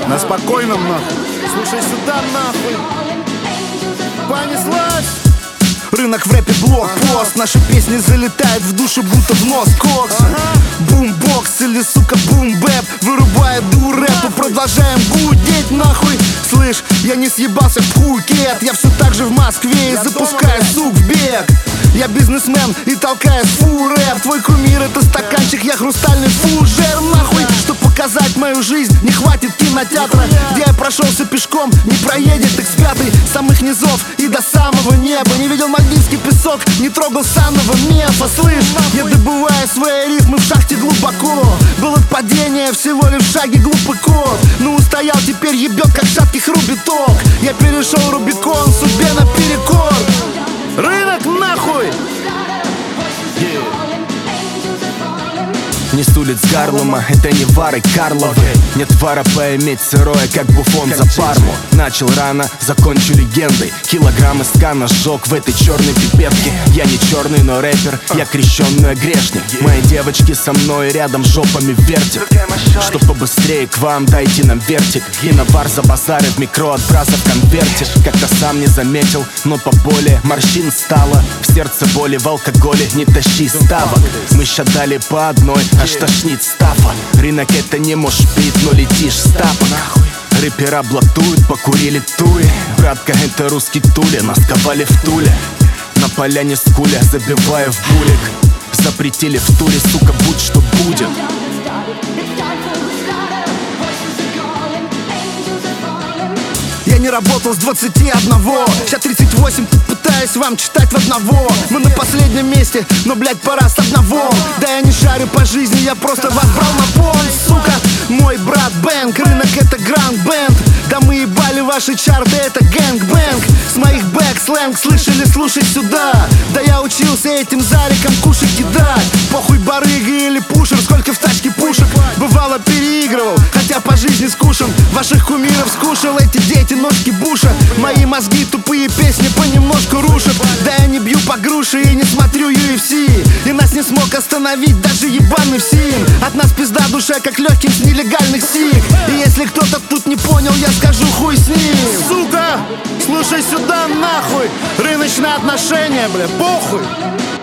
На спокойном нахуй. Слушай сюда нахуй. Понеслась. Рынок в рэпе блокпост. Наши песни залетают в душу, будто в нос кокса. Бумбокс или, сука, бумбэп. Вырубает дурэп и продолжаем гудеть нахуй. Слышь, я не съебался в Пхукет. Я все так же в Москве и запускаю сук в бег. Я бизнесмен и толкаю фу рэп. Твой кумир это стаканчик, я хрустальный фужер нахуй. Чтоб показать мою жизнь, не хватит кинотеатра. Где я прошелся пешком, не проедет X5. С самых низов и до самого неба. Не видел мальдивский песок, не трогал санного мефа. Слышь, я добываю свои рифмы в шахте глубоко. Было падение, всего лишь в шаге глупый кот. Ну устоял, теперь ебет, как шатких рубиток. Я перешел Рубикон, судьбе наперекор. Рынок нахуй. Не с улиц Гарлема, это не Вары Карловы. Нет вара поиметь сырое, как Буфон за Парму. Начал рано, закончу легендой. Килограммы скана сжег в этой черной пипетке. Я не черный, но рэпер, я крещенный грешник. Мои девочки со мной рядом жопами вертят. Чтоб побыстрее к вам дайте нам вертик. И на бар за базары в микро отбрасов конвертишь. Как-то сам не заметил, но поболее морщин стало. В сердце боли, в алкоголе не тащи ставок. Мы щадали по одной, аж тошнит стафа. Рынок это не может бить, но летишь с тапок. Рэпера блатуют, покурили туи. Братка, это русский Туля, нас ковали в Туле. На поляне скуля, забиваю в булик. Запретили в туре, сука, будь что будет. Я не работал с 21, сейчас 38, пытаюсь вам читать в одного. Мы на последнем месте, но, блять, пора с одного. Да я не шарю по жизни, я просто вас брал на понт, сука. Мой брат Бэнк, рынок это гранд бэнд. Да мы ебали ваши чарты, это гэнг-бэнг. С моих бэк сленг слышали, слушай сюда. Да я учился этим зариком кушать кидать. Похуй барыга или пушер, сколько в тачке пушек. Бывало переигрывал, хотя по жизни скушен. Ваших кумиров скушал, эти дети ножки буша. Мои мозги тупые песни понемножку рушат. Да я не бью по груши и не смотрю UFC. И нас не смог остановить даже ебаный ВСИН. От нас пизда душа, как легким с нелегальных сик. И если кто-то тут не понял, я скажу хуй с ним. Сука, слушай сюда нахуй. Рыночные отношения, бля, похуй.